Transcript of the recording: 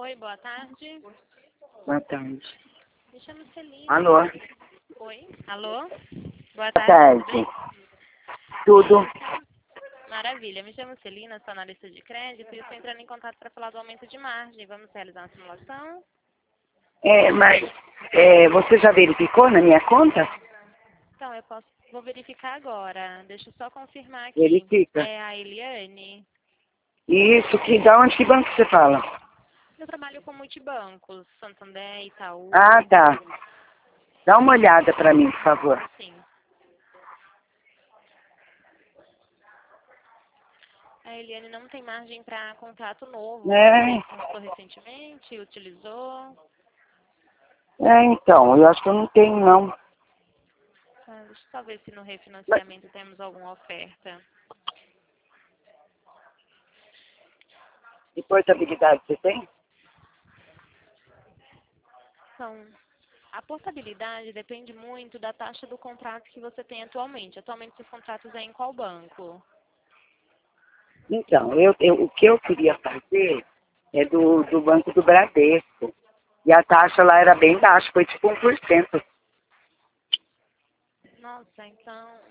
Oi, boa tarde. Boa tarde. Me chamo Celina. Alô? Oi, alô? Boa Boa tarde. tarde. Tudo? Maravilha. Me chamo Celina, sou analista de crédito e estou entrando em contato para falar do aumento de margem. Vamos realizar uma simulação? Você já verificou na minha conta? Então, vou verificar agora. Deixa eu só confirmar aqui. Verifica. É a Eliane. Isso, da onde, que banco você fala? Eu trabalho com multibancos, Santander, Itaú. Ah, tá. Dá uma olhada para mim, por favor. Sim. A Eliane não tem margem para contrato novo. É, Você consultou recentemente, utilizou? então, eu acho que eu não tenho, não. Deixa eu só ver se no refinanciamento temos alguma oferta. E portabilidade você tem? Então, a portabilidade depende muito da taxa do contrato que você tem atualmente. Atualmente, seus contratos é em qual banco? Então, o que eu queria fazer é do Banco do Bradesco. E a taxa lá era bem baixa, foi tipo 1%. Nossa, então,